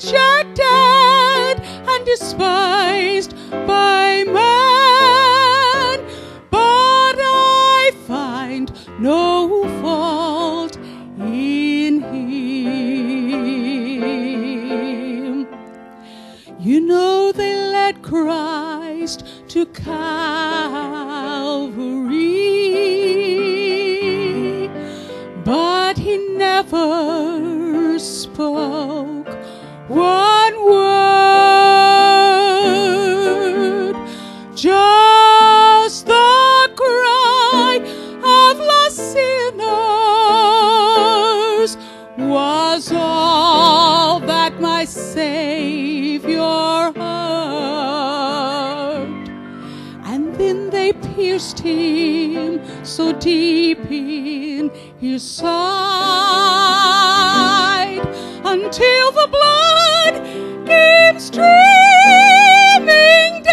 rejected and despised by man, but I find no fault in him. You know they led Christ to Calvary, but he never spoke one word, just the cry of lost sinners was all that my Savior heard. And then they pierced him so deep in his side until the blood came streaming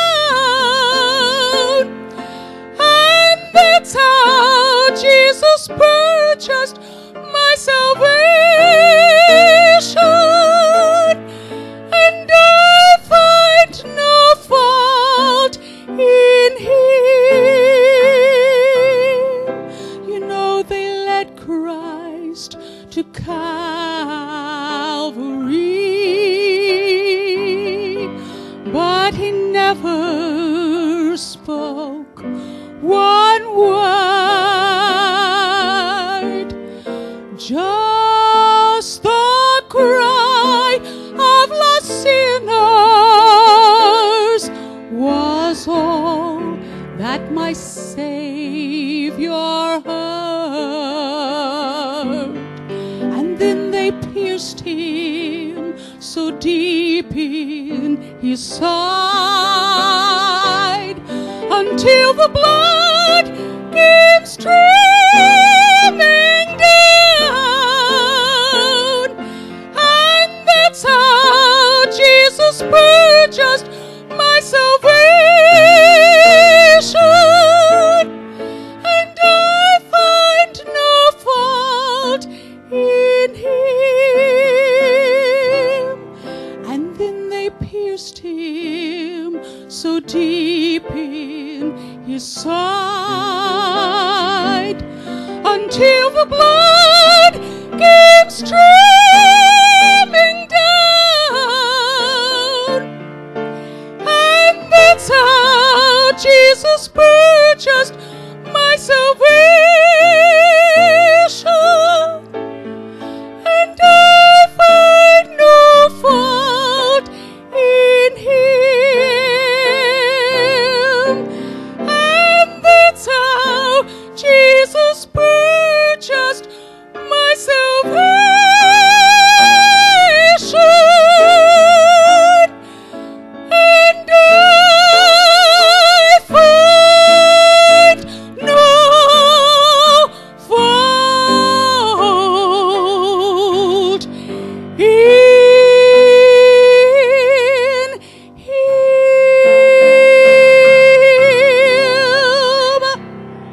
down. And that's how Jesus purchased my salvation, and I find no fault in him. You know they led Christ to Calvary, but he never spoke one word, just the cry of lost sinners was all that my Savior heard. And then they pierced him so deep in his side until the blood came streaming down. And that's how Jesus purchased my salvation, and I find no fault in him. And then they pierced him so deep in his side until the blood came streaming down. And that's how Jesus purchased my salvation, and I find no fault in him. And that's how Jesus purchased my salvation, and I find no fault in him.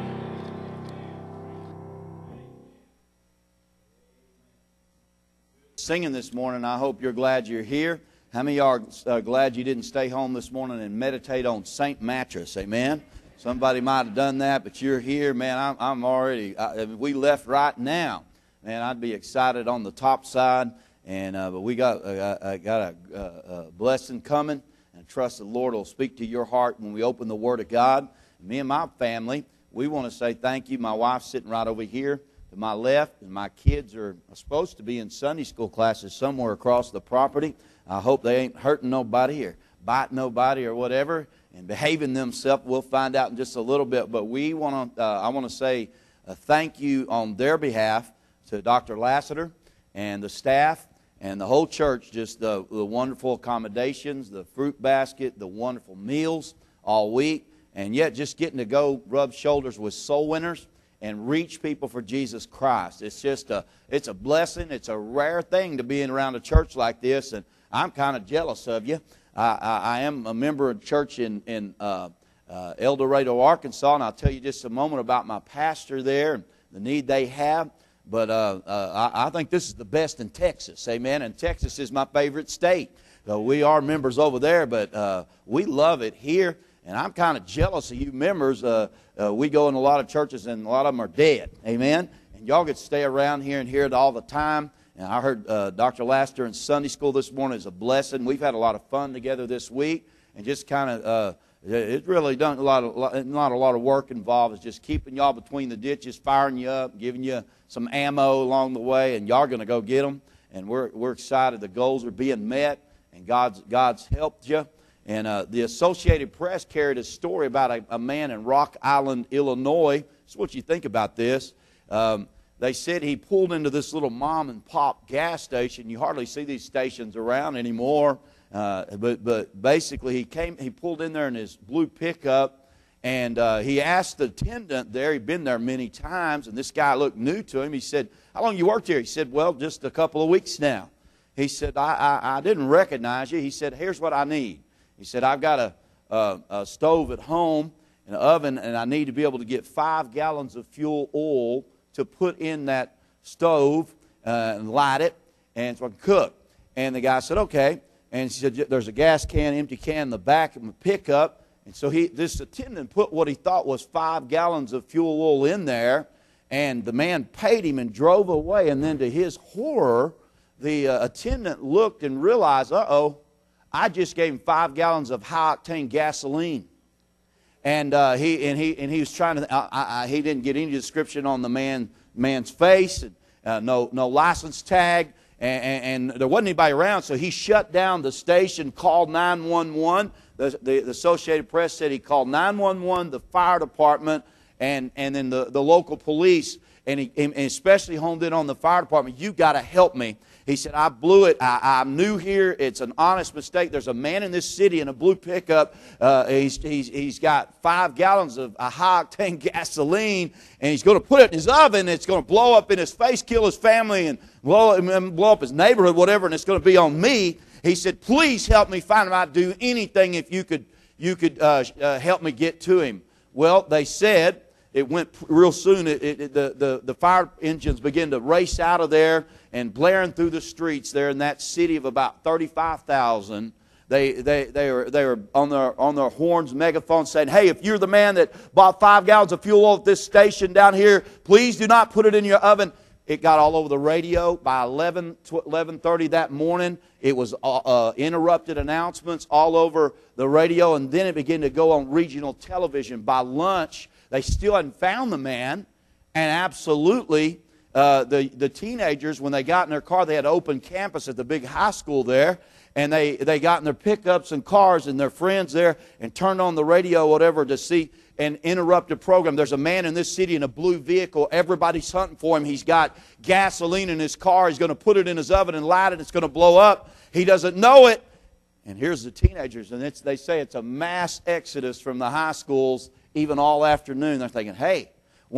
Singing this morning, I hope you're glad you're here. How many of y'all are glad you didn't stay home this morning and meditate on St. Mattress? Amen. Somebody might have done that, but you're here, man. I'm already. If we left right now, man, I'd be excited on the top side. And but we got a blessing coming, and trust the Lord will speak to your heart when we open the Word of God. Me and my family, we want to say thank you. My wife's sitting right over here to my left, and my kids are supposed to be in Sunday school classes somewhere across the property. I hope they ain't hurting nobody or biting nobody or whatever and behaving themselves. We'll find out in just a little bit. But we want to. I want to say thank you on their behalf to Dr. Lassiter and the staff and the whole church. Just the wonderful accommodations, the fruit basket, the wonderful meals all week, and yet just getting to go rub shoulders with soul winners and reach people for Jesus Christ. It's just it's a blessing. It's a rare thing to be in around a church like this, and I'm kind of jealous of you. I am a member of church in El Dorado, Arkansas, and I'll tell you just a moment about my pastor there and the need they have. But I think this is the best in Texas, amen. And Texas is my favorite state. So we are members over there, but we love it here. And I'm kind of jealous of you members. We go in a lot of churches, and a lot of them are dead, amen. And y'all get to stay around here and hear it all the time. And I heard Dr. Laster in Sunday school this morning is a blessing. We've had a lot of fun together this week, and just kind of it's really done not a lot of work involved. It's just keeping y'all between the ditches, firing you up, giving you some ammo along the way, and y'all are going to go get them. And we're excited. The goals are being met, and God's helped you. And the Associated Press carried a story about a man in Rock Island, Illinois. This is what you think about this. They said he pulled into this little mom-and-pop gas station. You hardly see these stations around anymore. But basically, he pulled in there in his blue pickup, and he asked the attendant there. He'd been there many times, and this guy looked new to him. He said, "How long you worked here?" He said, "Well, just a couple of weeks now." He said, I didn't recognize you." He said, "Here's what I need." He said, "I've got a stove at home, an oven, and I need to be able to get 5 gallons of fuel oil to put in that stove and light it, and so I can cook." And the guy said, "Okay." And he said, "There's a gas can, empty can in the back of the pickup." And so this attendant put what he thought was 5 gallons of fuel oil in there, and the man paid him and drove away. And then to his horror, the attendant looked and realized, I just gave him 5 gallons of high-octane gasoline. And he was trying to. He didn't get any description on the man's face, and no license tag, and there wasn't anybody around. So he shut down the station, called 911. The Associated Press said he called 911, the fire department, and then the local police, and he especially honed in on the fire department. "You got to help me." He said, "I blew it. I'm new here. It's an honest mistake. There's a man in this city in a blue pickup. He's got 5 gallons of high-octane gasoline, and he's going to put it in his oven. It's going to blow up in his face, kill his family, and blow up his neighborhood, whatever, and it's going to be on me." He said, "Please help me find him. I'd do anything if you could help me get to him." Well, they said it went real soon. The fire engines began to race out of there and blaring through the streets there in that city of about 35,000. They were on their horns, megaphones, saying, "Hey, if you're the man that bought 5 gallons of fuel oil at this station down here, please do not put it in your oven." It got all over the radio. By 11:30 that morning, it was interrupted announcements all over the radio, and then it began to go on regional television. By lunch, they still hadn't found the man, and absolutely, the teenagers, when they got in their car, they had open campus at the big high school there, and they got in their pickups and cars and their friends there and turned on the radio, whatever, to see and interrupt the program. "There's a man in this city in a blue vehicle. Everybody's hunting for him. He's got gasoline in his car. He's going to put it in his oven and light it. It's going to blow up. He doesn't know it." And here's the teenagers, and they say it's a mass exodus from the high schools, even all afternoon. They're thinking, "Hey,"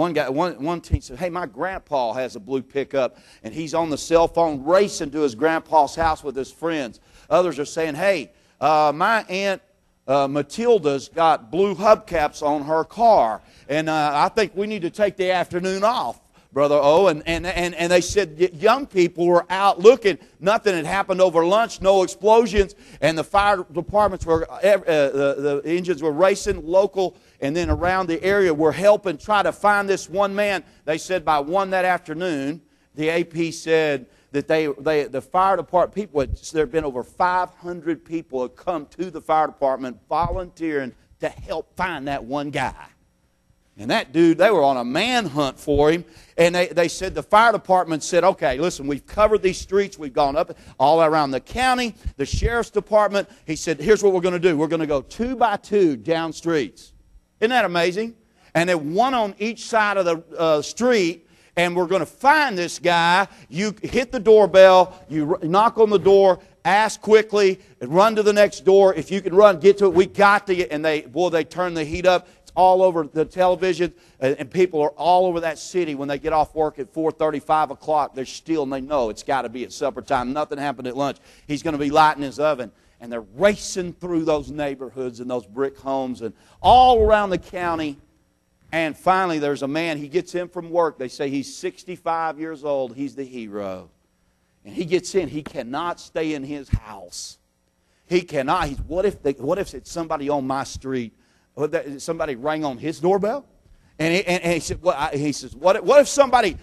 one teen said, "Hey, my grandpa has a blue pickup, and he's on the cell phone racing to his grandpa's house with his friends." Others are saying, "Hey, my aunt Matilda's got blue hubcaps on her car, and I think we need to take the afternoon off, Brother O." And they said young people were out looking. Nothing had happened over lunch, no explosions, and the fire departments were, the engines were racing local, and then around the area were helping try to find this one man. They said by 1 that afternoon, the AP said that the fire department people, there had been over 500 people had come to the fire department volunteering to help find that one guy. And that dude, they were on a manhunt for him. And they said, the fire department said, "Okay, listen, we've covered these streets. We've gone up all around the county, the sheriff's department." He said, "Here's what we're going to do. We're going to go 2 by 2 down streets." Isn't that amazing? And then one on each side of the street. And we're going to find this guy. You hit the doorbell. You knock on the door. Ask quickly. And run to the next door. If you can run, get to it. We got to get. And they turn the heat up. It's all over the television. And people are all over that city when they get off work at 4:30, 5 o'clock. They're still, and they know it's got to be at supper time. Nothing happened at lunch. He's going to be lighting his oven. And they're racing through those neighborhoods and those brick homes and all around the county. And finally, there's a man, he gets in from work. They say he's 65 years old. He's the hero. And he gets in. He cannot stay in his house. He cannot. What if it's somebody on my street? Somebody rang on his doorbell? And he said, what if somebody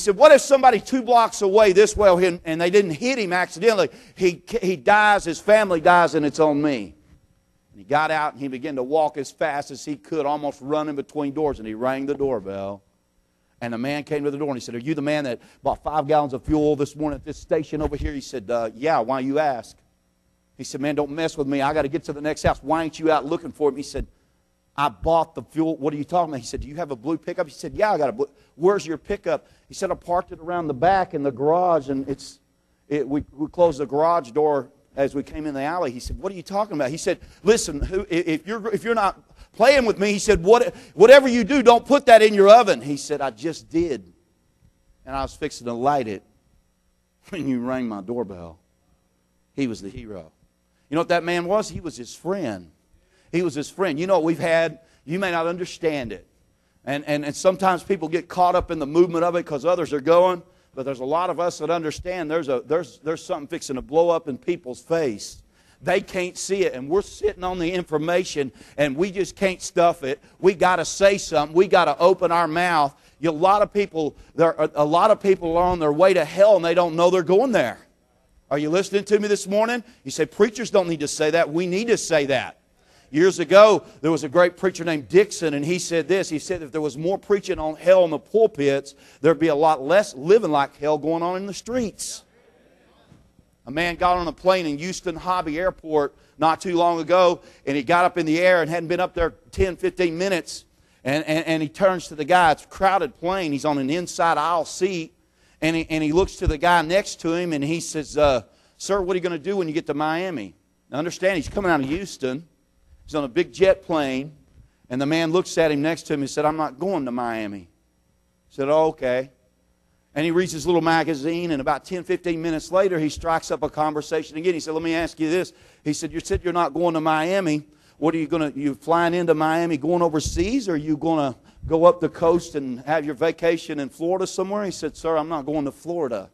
2 blocks away this way, and they didn't hit him accidentally, he dies, his family dies, and it's on me. And he got out and he began to walk as fast as he could, almost running between doors, and he rang the doorbell. And the man came to the door and he said, "Are you the man that bought 5 gallons of fuel this morning at this station over here?" He said, "Yeah, why you ask?" He said, "Man, don't mess with me. I got to get to the next house. Why ain't you out looking for him?" He said, "I bought the fuel." "What are you talking about?" He said, "Do you have a blue pickup?" He said, "Yeah, I got a blue." "Where's your pickup?" He said, "I parked it around the back in the garage, and we closed the garage door as we came in the alley." He said, "What are you talking about?" He said, "Listen, if you're not playing with me," he said, "whatever you do, don't put that in your oven." He said, "I just did, and I was fixing to light it when you rang my doorbell." He was the hero. You know what that man was? He was his friend. He was his friend. You know what we've had? You may not understand it. And sometimes people get caught up in the movement of it because others are going. But there's a lot of us that understand there's something fixing to blow up in people's face. They can't see it, and we're sitting on the information, and we just can't stuff it. We got to say something. We got to open our mouth. A lot of people are on their way to hell, and they don't know they're going there. Are you listening to me this morning? You say, "Preachers don't need to say that." We need to say that. Years ago, there was a great preacher named Dixon, and he said this. He said if there was more preaching on hell in the pulpits, there'd be a lot less living like hell going on in the streets. A man got on a plane in Houston Hobby Airport not too long ago, and he got up in the air and hadn't been up there 10, 15 minutes, and he turns to the guy. It's a crowded plane. He's on an inside aisle seat, and he looks to the guy next to him, and he says, "Sir, what are you going to do when you get to Miami?" Now understand, he's coming out of Houston. He's on a big jet plane, and the man looks at him next to him and said, "I'm not going to Miami." He said, "Oh, okay." And he reads his little magazine, and about 10, 15 minutes later, he strikes up a conversation again. He said, "Let me ask you this." He said, "You said you're not going to Miami. What are you going to, you flying into Miami going overseas, or are you going to go up the coast and have your vacation in Florida somewhere?" He said, "Sir, I'm not going to Florida."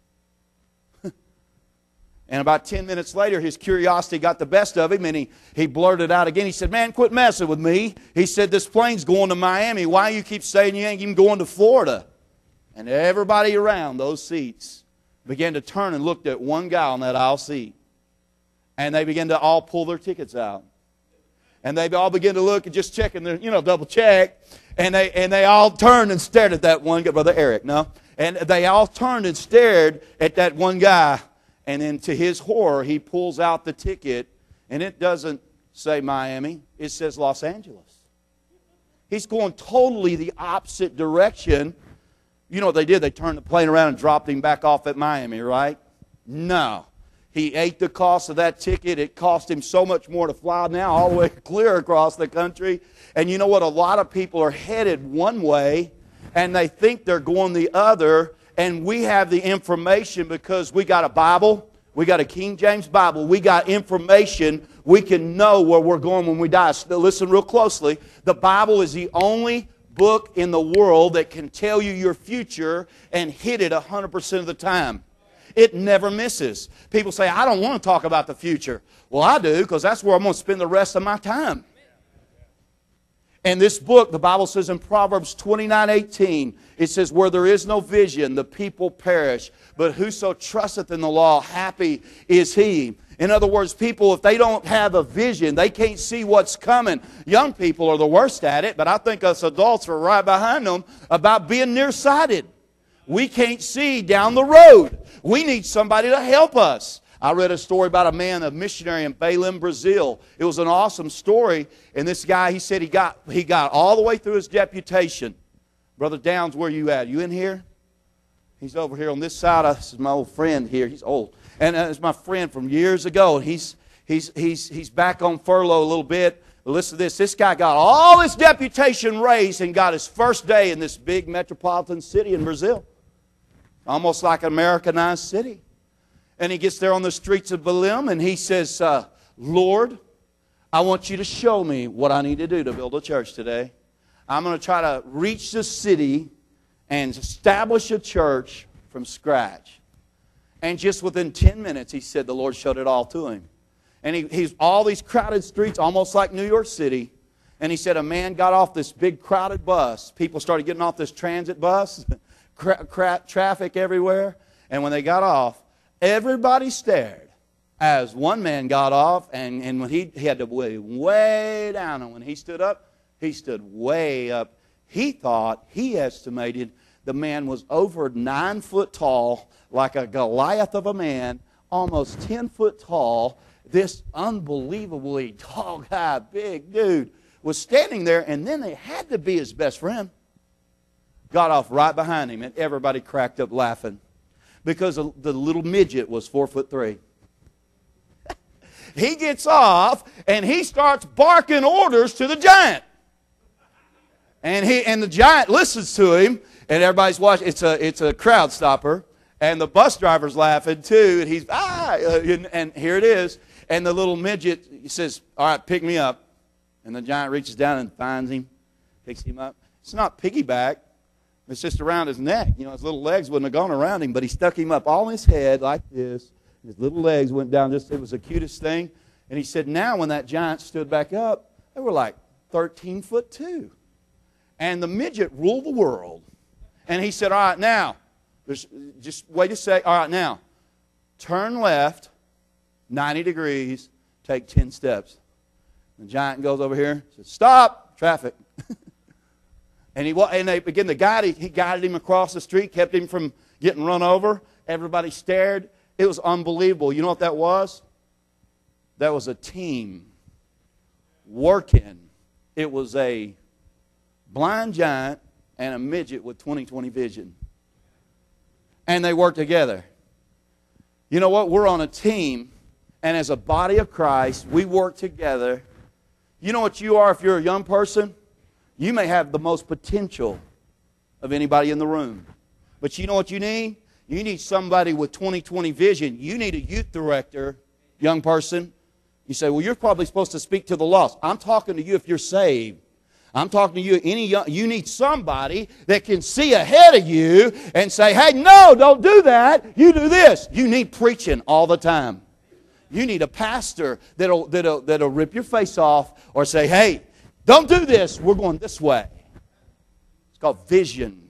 And about 10 minutes later, his curiosity got the best of him, and he blurted out again. He said, "Man, quit messing with me." He said, "This plane's going to Miami. Why you keep saying you ain't even going to Florida?" And everybody around those seats began to turn and looked at one guy on that aisle seat. And they began to all pull their tickets out. And they all began to look and just checking their, double check. And they all turned and stared at that one guy, Brother Eric, no? And they all turned and stared at that one guy. And then to his horror, he pulls out the ticket, and it doesn't say Miami. It says Los Angeles. He's going totally the opposite direction. You know what they did? They turned the plane around and dropped him back off at Miami, right? No. He ate the cost of that ticket. It cost him so much more to fly now all the way clear across the country. And you know what? A lot of people are headed one way, and they think they're going the other. And we have the information because we got a Bible. We got a King James Bible. We got information. We can know where we're going when we die. So listen real closely. The Bible is the only book in the world that can tell you your future and hit it 100% of the time. It never misses. People say, "I don't want to talk about the future." Well, I do, because that's where I'm going to spend the rest of my time. And this book, the Bible says in Proverbs 29:18, it says, "Where there is no vision, the people perish. But whoso trusteth in the law, happy is he." In other words, people, if they don't have a vision, they can't see what's coming. Young people are the worst at it, but I think us adults are right behind them about being nearsighted. We can't see down the road. We need somebody to help us. I read a story about a man, a missionary in Belém, Brazil. It was an awesome story. And this guy, he said he got all the way through his deputation. Brother Downs, where you at? You in here? He's over here on this side. This is my old friend here. He's old. And it's my friend from years ago. And he's back on furlough a little bit. But listen to this. This guy got all his deputation raised and got his first day in this big metropolitan city in Brazil. Almost like an Americanized city. And he gets there on the streets of Belém and he says, "Lord, I want you to show me what I need to do to build a church today. I'm going to try to reach the city and establish a church from scratch. And just within 10 minutes, he said the Lord showed it all to him. And he's all these crowded streets, almost like New York City. And he said a man got off this big crowded bus. People started getting off this transit bus. Traffic everywhere. And when they got off, everybody stared as one man got off. And when he had to weigh way down. And when he stood up, he stood way up. He thought, he estimated, the man was over 9 foot tall, like a Goliath of a man, almost 10 foot tall. This unbelievably tall guy, big dude, was standing there, and then they had to be his best friend. Got off right behind him, and everybody cracked up laughing because the little midget was 4'3". He gets off, and he starts barking orders to the giant. And the giant listens to him, and everybody's watching. It's a crowd stopper, and the bus driver's laughing too, and he's and here it is. And the little midget says, "All right, pick me up." And the giant reaches down and finds him, picks him up. It's not piggyback. It's just around his neck. You know, his little legs wouldn't have gone around him, but he stuck him up all in his head like this. His little legs went down. It was the cutest thing. And he said, now when that giant stood back up, they were like 13'2". And the midget ruled the world. And he said, all right, now, just wait a sec. All right, now, turn left, 90 degrees, take 10 steps. The giant goes over here, says, stop, traffic. And they began to guide him. He guided him across the street, kept him from getting run over. Everybody stared. It was unbelievable. You know what that was? That was a team working. It was a blind giant and a midget with 20/20 vision. And they worked together. You know what? We're on a team, and as a body of Christ, we work together. You know what you are if you're a young person? You may have the most potential of anybody in the room. But you know what you need? You need somebody with 20/20 vision. You need a youth director, young person. You say, well, you're probably supposed to speak to the lost. I'm talking to you if you're saved. I'm talking to you, you need somebody that can see ahead of you and say, hey, no, don't do that. You do this. You need preaching all the time. You need a pastor that'll rip your face off or say, hey, don't do this. We're going this way. It's called vision.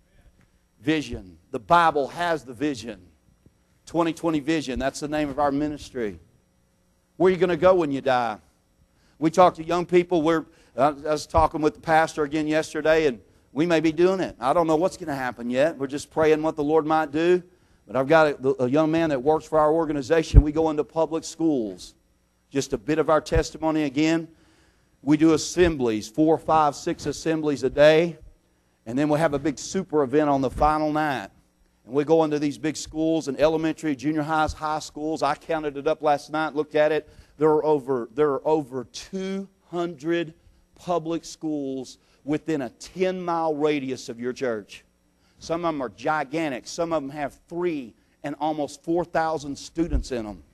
Vision. The Bible has the vision. 20/20 vision. That's the name of our ministry. Where are you going to go when you die? We talk to young people. I was talking with the pastor again yesterday, and we may be doing it. I don't know what's going to happen yet. We're just praying what the Lord might do. But I've got a young man that works for our organization. We go into public schools. Just a bit of our testimony again. We do assemblies, 4, 5, 6 assemblies a day. And then we'll have a big super event on the final night. And we go into these big schools and elementary, junior highs, high schools. I counted it up last night, looked at it. There are over 200 public schools within a 10-mile radius of your church. Some of them are gigantic. Some of them have 3 and almost 4,000 students in them.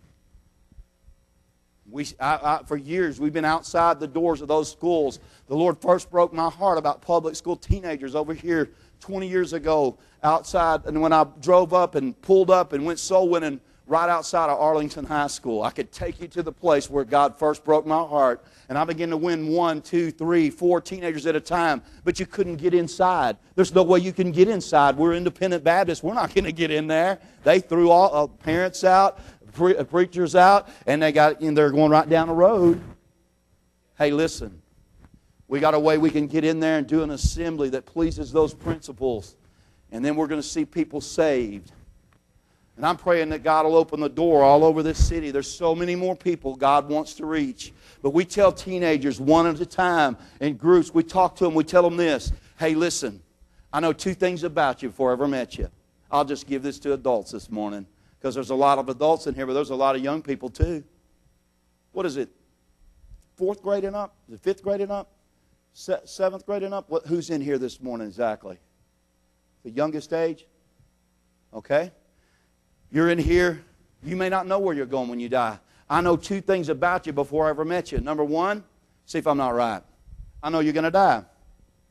For years, we've been outside the doors of those schools. The Lord first broke my heart about public school teenagers over here 20 years ago outside. And when I drove up and pulled up and went soul winning right outside of Arlington High School, I could take you to the place where God first broke my heart. And I began to win 1, 2, 3, 4 teenagers at a time. But you couldn't get inside. There's no way you can get inside. We're independent Baptists. We're not going to get in there. They threw all parents out, preachers out, and they're going right down the road. Hey, listen. We got a way we can get in there and do an assembly that pleases those principles. And then we're going to see people saved. And I'm praying that God will open the door all over this city. There's so many more people God wants to reach. But we tell teenagers one at a time in groups. We talk to them. We tell them this. Hey, listen. I know 2 things about you before I ever met you. I'll just give this to adults this morning. Because there's a lot of adults in here, but there's a lot of young people too. What is it? 4th grade and up? Is it 5th grade and up? 7th grade and up? Who's in here this morning exactly? The youngest age? Okay. You're in here. You may not know where you're going when you die. I know 2 things about you before I ever met you. Number 1, see if I'm not right. I know you're going to die.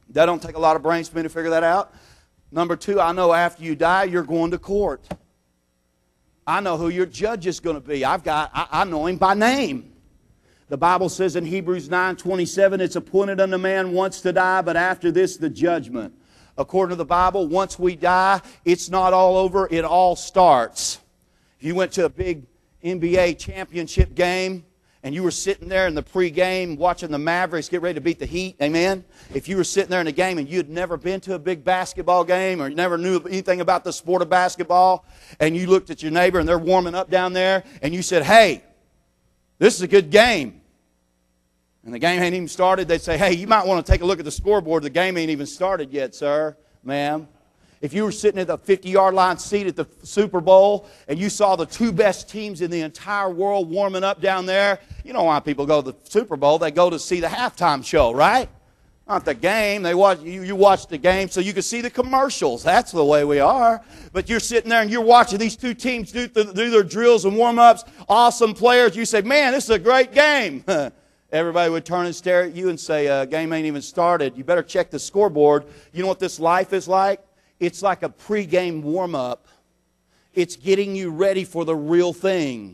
That don't take a lot of brains for me to figure that out. Number two, I know after you die, you're going to court. I know who your judge is going to be. I know him by name. The Bible says in Hebrews 9:27, it's appointed unto man once to die, but after this the judgment. According to the Bible, once we die, it's not all over, it all starts. If you went to a big NBA championship game, and you were sitting there in the pregame watching the Mavericks get ready to beat the Heat, amen? If you were sitting there in a game and you'd never been to a big basketball game or you never knew anything about the sport of basketball, and you looked at your neighbor and they're warming up down there, and you said, hey, this is a good game. And the game ain't even started, they'd say, hey, you might want to take a look at the scoreboard. The game ain't even started yet, sir, ma'am. If you were sitting at the 50-yard line seat at the Super Bowl and you saw the two best teams in the entire world warming up down there, you know why people go to the Super Bowl. They go to see the halftime show, right? Not the game. You watch the game so you can see the commercials. That's the way we are. But you're sitting there and you're watching these two teams do their drills and warm-ups. Awesome players. You say, man, this is a great game. Everybody would turn and stare at you and say, game ain't even started. You better check the scoreboard. You know what this life is like? It's like a pregame warm-up. It's getting you ready for the real thing.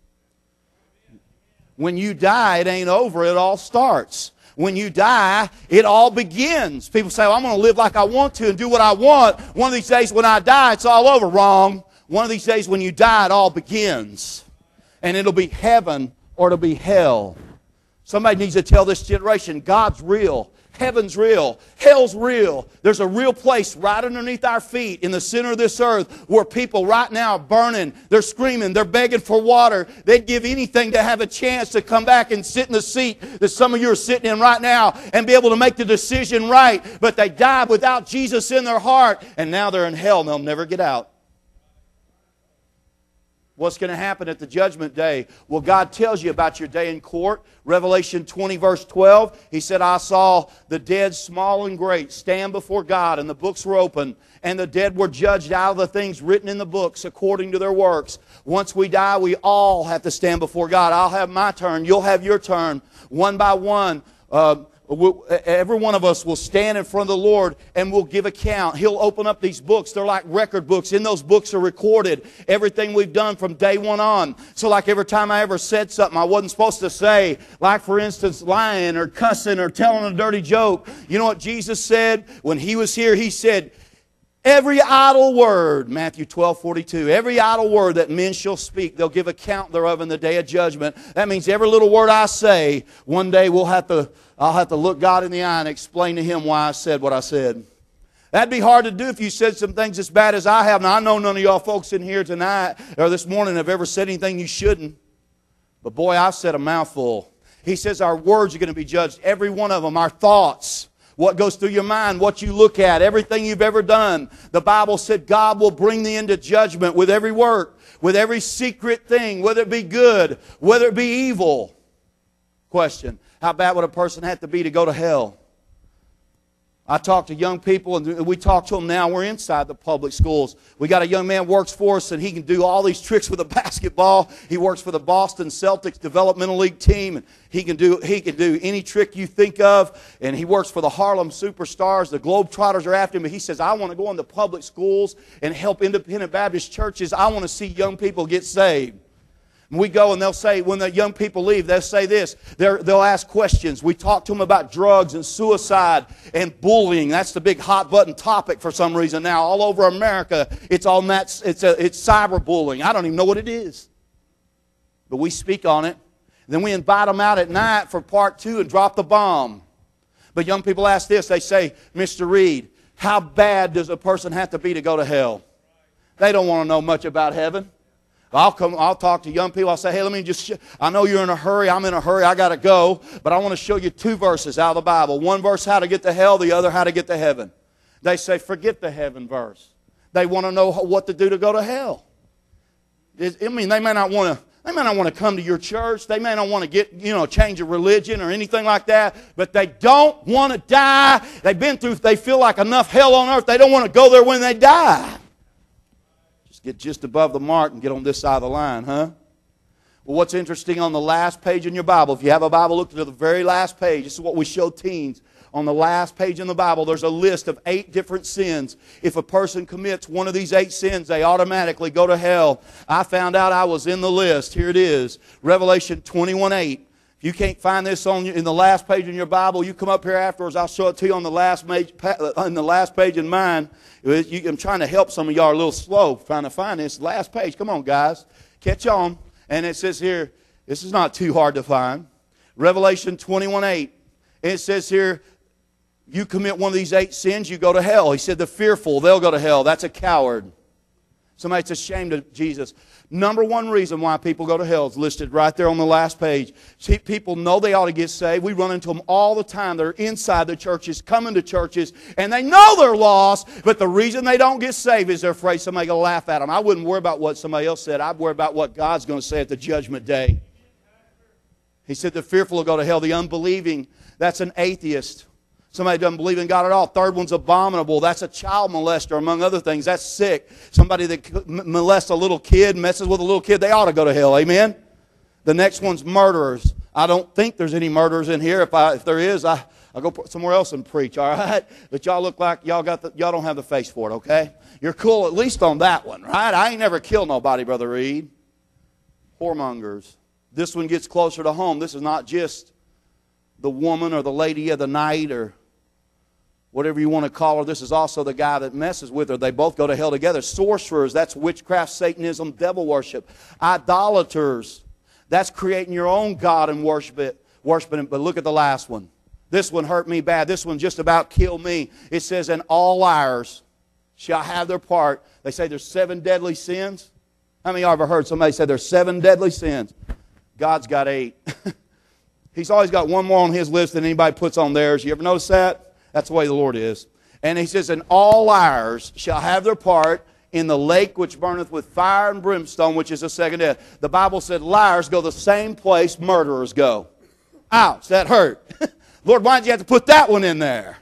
When you die, it ain't over. It all starts. When you die, it all begins. People say, well, I'm going to live like I want to and do what I want. One of these days when I die, it's all over. Wrong. One of these days when you die, it all begins. And it'll be heaven or it'll be hell. Somebody needs to tell this generation, God's real. Heaven's real. Hell's real. There's a real place right underneath our feet in the center of this earth where people right now are burning. They're screaming. They're begging for water. They'd give anything to have a chance to come back and sit in the seat that some of you are sitting in right now and be able to make the decision right. But they died without Jesus in their heart, and now they're in hell and they'll never get out. What's going to happen at the judgment day? Well, God tells you about your day in court. Revelation 20, verse 12, He said, I saw the dead, small and great, stand before God, and the books were open, and the dead were judged out of the things written in the books according to their works. Once we die, we all have to stand before God. I'll have my turn. You'll have your turn. One by one, every one of us will stand in front of the Lord and we'll give account. He'll open up these books. They're like record books. In those books are recorded everything we've done from day one on. So like every time I ever said something I wasn't supposed to say, like for instance lying or cussing or telling a dirty joke, you know what Jesus said? When He was here, He said, every idle word, Matthew 12:42, every idle word that men shall speak, they'll give account thereof in the day of judgment. That means every little word I say, one day I'll have to look God in the eye and explain to Him why I said what I said. That'd be hard to do if you said some things as bad as I have. Now, I know none of y'all folks in here tonight or this morning have ever said anything you shouldn't. But boy, I've said a mouthful. He says our words are going to be judged. Every one of them, our thoughts. What goes through your mind, what you look at, everything you've ever done. The Bible said God will bring thee into judgment with every work, with every secret thing, whether it be good, whether it be evil. Question, how bad would a person have to be to go to hell? I talk to young people, and we talk to them now. We're inside the public schools. We got a young man works for us, and he can do all these tricks with a basketball. He works for the Boston Celtics Developmental League team. And he can do any trick you think of. And he works for the Harlem Superstars. The Globetrotters are after him. But he says, I want to go into public schools and help independent Baptist churches. I want to see young people get saved. And we go and they'll say, when the young people leave, they'll say this. They'll ask questions. We talk to them about drugs and suicide and bullying. That's the big hot button topic for some reason now. All over America, it's cyberbullying. I don't even know what it is. But we speak on it. Then we invite them out at night for part 2 and drop the bomb. But young people ask this. They say, Mr. Reed, how bad does a person have to be to go to hell? They don't want to know much about heaven. I'll talk to young people. I'll say, hey, I know you're in a hurry. I'm in a hurry. I got to go. But I want to show you 2 verses out of the Bible. One verse, how to get to hell. The other, how to get to heaven. They say, forget the heaven verse. They want to know what to do to go to hell. They may not want to come to your church. They may not want to get, change of religion or anything like that. But they don't want to die. They feel like enough hell on earth. They don't want to go there when they die. Get just above the mark and get on this side of the line, huh? Well, what's interesting on the last page in your Bible, if you have a Bible, look to the very last page. This is what we show teens. On the last page in the Bible, there's a list of 8 different sins. If a person commits one of these 8 sins, they automatically go to hell. I found out I was in the list. Here it is. Revelation 21:8. If you can't find this in the last page in your Bible, you come up here afterwards. I'll show it to you on the last page in mine. I'm trying to help some of y'all are a little slow trying to find this last page. Come on, guys. Catch on. And it says here, this is not too hard to find. Revelation 21:8. It says here, you commit one of these 8 sins, you go to hell. He said the fearful, they'll go to hell. That's a coward. Somebody that's ashamed of Jesus. Number one reason why people go to hell is listed right there on the last page. See, people know they ought to get saved. We run into them all the time. They're inside the churches, coming to churches, and they know they're lost, but the reason they don't get saved is they're afraid somebody's going to laugh at them. I wouldn't worry about what somebody else said. I'd worry about what God's going to say at the judgment day. He said the fearful will go to hell. The unbelieving, that's an atheist. Somebody doesn't believe in God at all. Third one's abominable. That's a child molester, among other things. That's sick. Somebody that molests a little kid, messes with a little kid, they ought to go to hell. Amen? The next one's murderers. I don't think there's any murderers in here. If there is, I'll go somewhere else and preach, all right? But y'all look like y'all don't have the face for it, okay? You're cool at least on that one, right? I ain't never killed nobody, Brother Reed. Whoremongers. This one gets closer to home. This is not just the woman or the lady of the night or whatever you want to call her. This is also the guy that messes with her. They both go to hell together. Sorcerers, that's witchcraft, Satanism, devil worship. Idolaters, that's creating your own God and worshiping it. But look at the last one. This one hurt me bad. This one just about killed me. It says, and all liars shall have their part. They say there's 7 deadly sins. How many of you ever heard somebody say there's 7 deadly sins? God's got 8. He's always got one more on His list than anybody puts on theirs. You ever notice that? That's the way the Lord is. And He says, and all liars shall have their part in the lake which burneth with fire and brimstone, which is the second death. The Bible said liars go the same place murderers go. Ouch, that hurt. Lord, why did you have to put that one in there?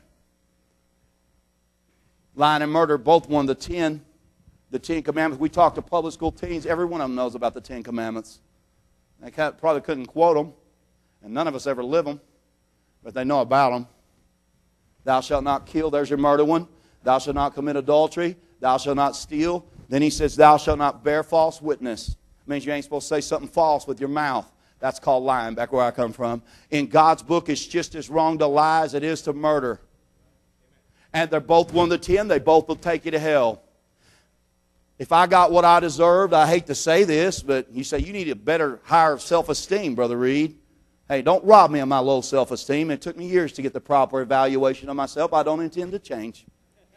Lying and murder, both one of the 10 Commandments. We talk to public school teens. Every one of them knows about the 10 Commandments. They probably couldn't quote them, and none of us ever live them, but they know about them. Thou shalt not kill, there's your murder one. Thou shalt not commit adultery. Thou shalt not steal. Then he says, thou shalt not bear false witness. It means you ain't supposed to say something false with your mouth. That's called lying, back where I come from. In God's book, it's just as wrong to lie as it is to murder. And they're both one of the 10. They both will take you to hell. If I got what I deserved, I hate to say this, but you say, you need a better, higher self-esteem, Brother Reed. Hey, don't rob me of my low self-esteem. It took me years to get the proper evaluation of myself. I don't intend to change.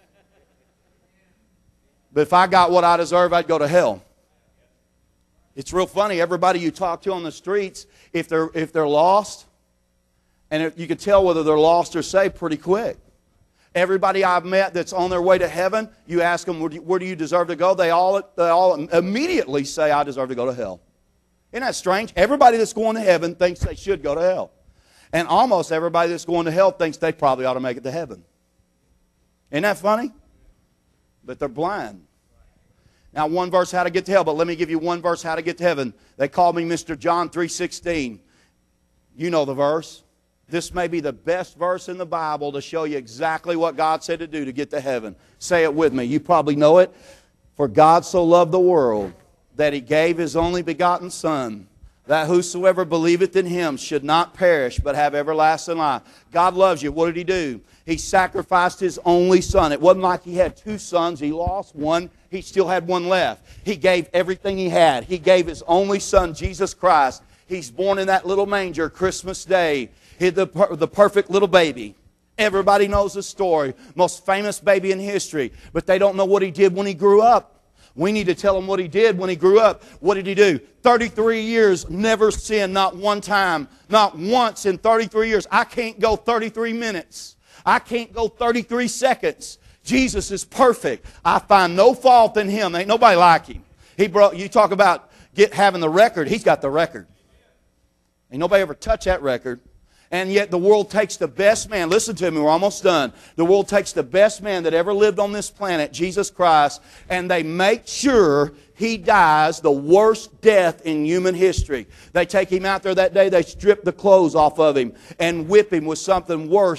But if I got what I deserve, I'd go to hell. It's real funny. Everybody you talk to on the streets, if they're lost, and you can tell whether they're lost or saved pretty quick. Everybody I've met that's on their way to heaven, you ask them, where do you deserve to go? They all immediately say, I deserve to go to hell. Isn't that strange? Everybody that's going to heaven thinks they should go to hell. And almost everybody that's going to hell thinks they probably ought to make it to heaven. Isn't that funny? But they're blind. Now, one verse how to get to hell, but let me give you one verse how to get to heaven. They call me Mr. John 3:16. You know the verse. This may be the best verse in the Bible to show you exactly what God said to do to get to heaven. Say it with me. You probably know it. For God so loved the world that He gave His only begotten Son, that whosoever believeth in Him should not perish, but have everlasting life. God loves you. What did He do? He sacrificed His only Son. It wasn't like He had 2 sons. He lost one. He still had one left. He gave everything He had. He gave His only Son, Jesus Christ. He's born in that little manger Christmas Day. He's the perfect little baby. Everybody knows the story. Most famous baby in history. But they don't know what He did when He grew up. We need to tell them what He did when He grew up. What did He do? 33 years, never sinned, not one time. Not once in 33 years. I can't go 33 minutes. I can't go 33 seconds. Jesus is perfect. I find no fault in Him. Ain't nobody like Him. You talk about having the record. He's got the record. Ain't nobody ever touched that record. And yet the world takes the best man. Listen to me, we're almost done. The world takes the best man that ever lived on this planet, Jesus Christ, and they make sure He dies the worst death in human history. They take Him out there that day, they strip the clothes off of Him and whip Him with something worse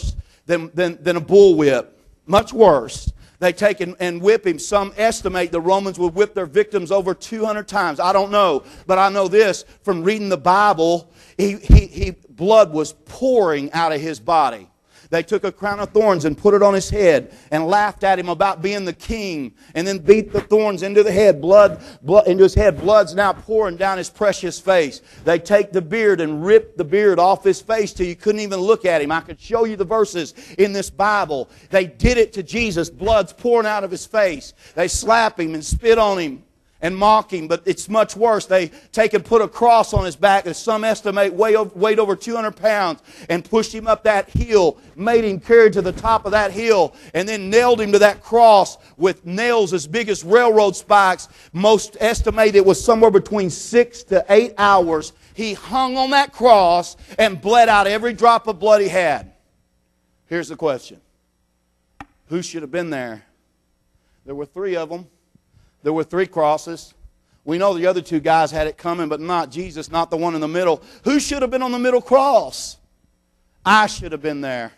than a bullwhip. Much worse. They take and whip him. Some estimate the Romans would whip their victims over 200 times. I don't know. But I know this from reading the Bible. Blood was pouring out of his body. They took a crown of thorns and put it on his head and laughed at him about being the king, and then beat the thorns into the head, blood into his head. Blood's now pouring down his precious face. They take the beard and rip the beard off his face till you couldn't even look at him. I could show you the verses in this Bible. They did it to Jesus. Blood's pouring out of his face. They slap him and spit on him and mock him, but it's much worse. They take and put a cross on his back that some estimate weighed over 200 pounds and pushed him up that hill, made him carry to the top of that hill, and then nailed him to that cross with nails as big as railroad spikes. Most estimate it was somewhere between 6 to 8 hours. He hung on that cross and bled out every drop of blood he had. Here's the question. Who should have been there? There were 3 of them. There were 3 crosses. We know the other 2 guys had it coming, but not Jesus, not the one in the middle. Who should have been on the middle cross? I should have been there.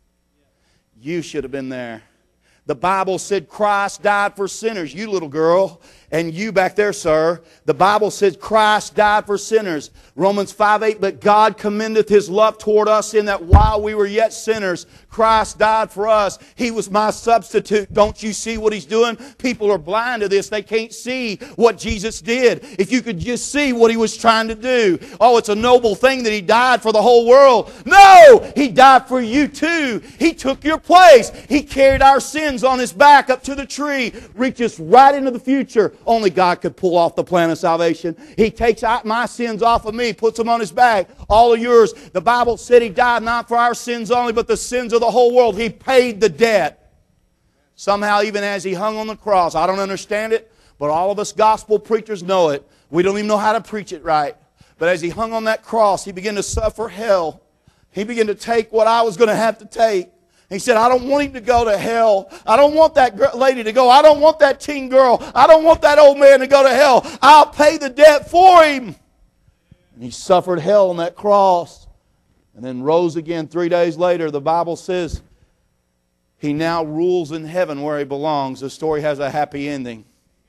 You should have been there. The Bible said Christ died for sinners. You little girl, and you back there, sir. The Bible says Christ died for sinners. Romans 5:8, but God commendeth His love toward us in that while we were yet sinners, Christ died for us. He was my substitute. Don't you see what He's doing? People are blind to this. They can't see what Jesus did. If you could just see what He was trying to do. Oh, it's a noble thing that He died for the whole world. No! He died for you too. He took your place. He carried our sins on His back up to the tree. Reaches right into the future. Only God could pull off the plan of salvation. He takes out my sins off of me, puts them on His back. All of yours. The Bible said He died not for our sins only, but the sins of the whole world. He paid the debt. Somehow, even as He hung on the cross, I don't understand it, but all of us gospel preachers know it. We don't even know how to preach it right. But as He hung on that cross, He began to suffer hell. He began to take what I was going to have to take. He said, I don't want him to go to hell. I don't want that lady to go. I don't want that teen girl. I don't want that old man to go to hell. I'll pay the debt for him. And He suffered hell on that cross and then rose again 3 days later. The Bible says He now rules in heaven where He belongs. The story has a happy ending.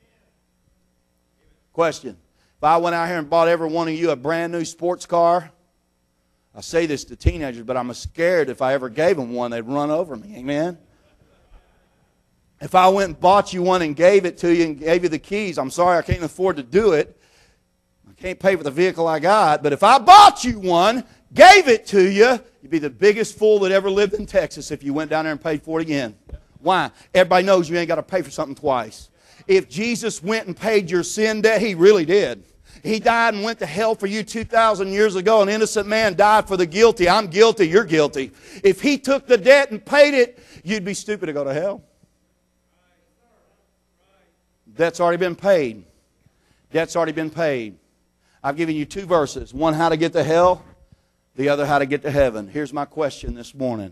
Question. If I went out here and bought every one of you a brand new sports car, I say this to teenagers, but I'm scared if I ever gave them one, they'd run over me. Amen? If I went and bought you one and gave it to you and gave you the keys, I'm sorry, I can't afford to do it. I can't pay for the vehicle I got. But if I bought you one, gave it to you, you'd be the biggest fool that ever lived in Texas if you went down there and paid for it again. Why? Everybody knows you ain't got to pay for something twice. If Jesus went and paid your sin debt, He really did. He died and went to hell for you 2,000 years ago. An innocent man died for the guilty. I'm guilty. You're guilty. If He took the debt and paid it, you'd be stupid to go to hell. Debt's already been paid. Debt's already been paid. I've given you 2 verses. One, how to get to hell. The other, how to get to heaven. Here's my question this morning.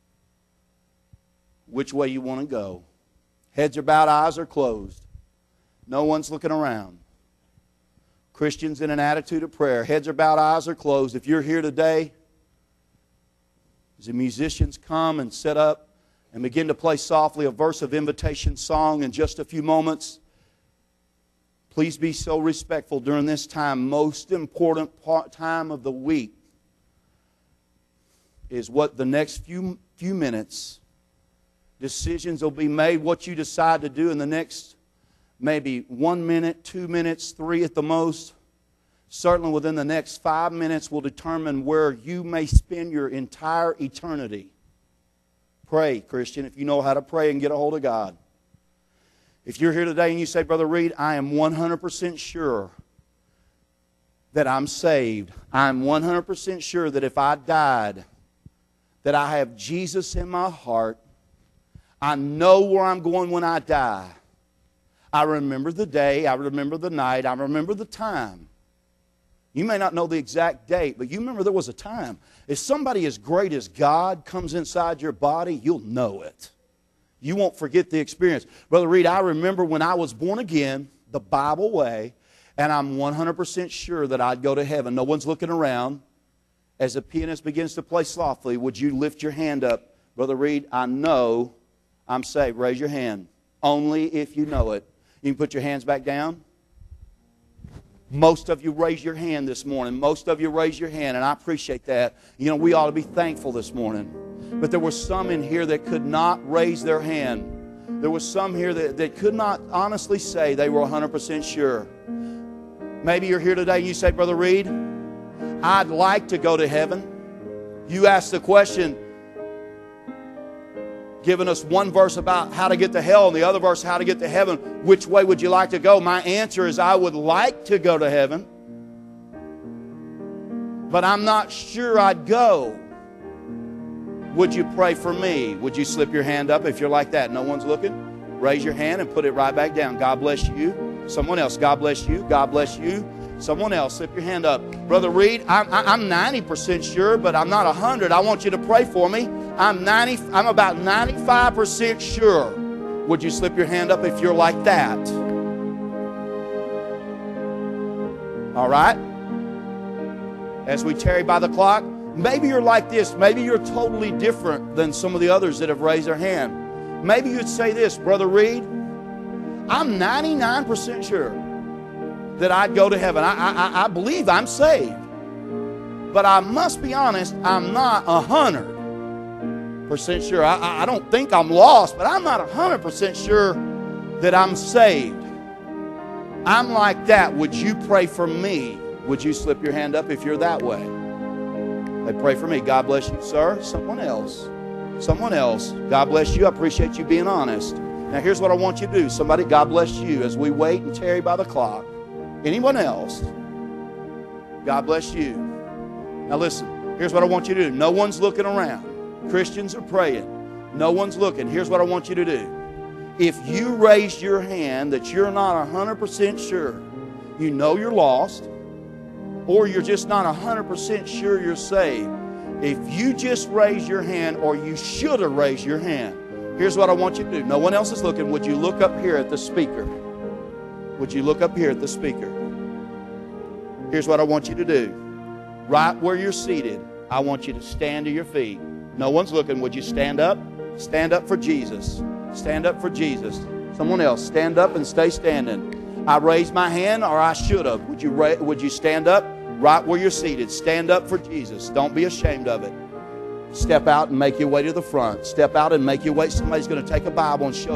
Which way you want to go? Heads are bowed, eyes are closed. No one's looking around. Christians in an attitude of prayer. Heads are bowed, eyes are closed. If you're here today, as the musicians come and set up and begin to play softly a verse of invitation song in just a few moments, please be so respectful during this time. Most important time of the week is what the next few minutes, decisions will be made, what you decide to do in the next maybe 1 minute, 2 minutes, 3 at the most. Certainly within the next 5 minutes will determine where you may spend your entire eternity. Pray, Christian, if you know how to pray and get a hold of God. If you're here today and you say, Brother Reed, I am 100% sure that I'm saved. I'm 100% sure that if I died, that I have Jesus in my heart. I know where I'm going when I die. I remember the day, I remember the night, I remember the time. You may not know the exact date, but you remember there was a time. If somebody as great as God comes inside your body, you'll know it. You won't forget the experience. Brother Reed, I remember when I was born again, the Bible way, and I'm 100% sure that I'd go to heaven. No one's looking around. As the pianist begins to play softly, would you lift your hand up Brother Reed, I know I'm saved. Raise your hand. Only if you know it. You can put your hands back down. Most of you raise your hand this morning. Most of you raise your hand, and I appreciate that. You know, we ought to be thankful this morning. But there were some in here that could not raise their hand. There was some here that could not honestly say they were 100% sure. Maybe you're here today and you say, Brother Reed, I'd like to go to heaven. You asked the question, giving us one verse about how to get to hell and the other verse how to get to heaven. Which way would you like to go? My answer is I would like to go to heaven, but I'm not sure I'd go. Would you pray for me? Would you slip your hand up if you're like that? No one's looking? Raise your hand and put it right back down. God bless you. Someone else, God bless you. God bless you. Someone else, slip your hand up. Brother Reed, I'm 90% sure, but I'm not 100. I want you to pray for me. I'm about 95% sure. Would you slip your hand up if you're like that? All right? As we tarry by the clock, maybe you're like this. Maybe you're totally different than some of the others that have raised their hand. Maybe you'd say this, Brother Reed, I'm 99% sure that I'd go to heaven. I believe I'm saved. But I must be honest, I'm not 100% sure. I don't think I'm lost, but I'm not 100% sure that I'm saved. I'm like that. Would you pray for me? Would you slip your hand up if you're that way? They pray for me. God bless you, sir. Someone else. Someone else. God bless you. I appreciate you being honest. Now here's what I want you to do. Somebody, God bless you as we wait and tarry by the clock. Anyone else? God bless you. Now listen, here's what I want you to do. No one's looking around. Christians are praying. No one's looking. Here's what I want you to do. If you raised your hand that you're not 100% sure, you know you're lost, or you're just not 100% sure you're saved, if you just raise your hand, or you should have raised your hand, here's what I want you to do. No one else is looking. Would you look up here at the speaker? Would you look up here at the speaker? Here's what I want you to do. Right where you're seated, I want you to stand to your feet. No one's looking. Would you stand up? Stand up for Jesus. Stand up for Jesus. Someone else, stand up and stay standing. I raised my hand, or I should have. Would you stand up right where you're seated? Stand up for Jesus. Don't be ashamed of it. Step out and make your way to the front. Step out and make your way. Somebody's going to take a Bible and show you.